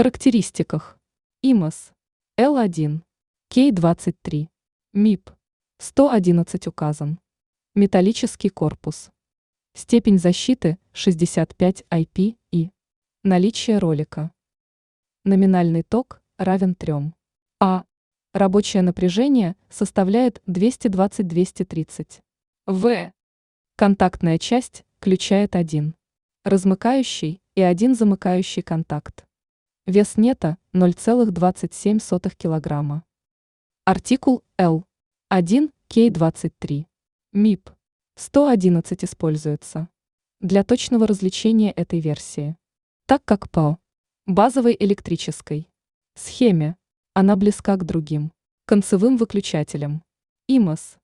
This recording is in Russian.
характеристиках. ИМОС L1, K23, МИП 111 указан. Металлический корпус. Степень защиты 65 IP и наличие ролика. Номинальный ток равен 3 А. Рабочее напряжение составляет 220-230 В. Контактная часть включает один размыкающий и один замыкающий контакт. Вес нета 0,27 кг. Артикул L1 K23. МИП 111 используется для точного различения этой версии, так как по базовой электрической схеме она близка к другим концевым выключателям. ИМОС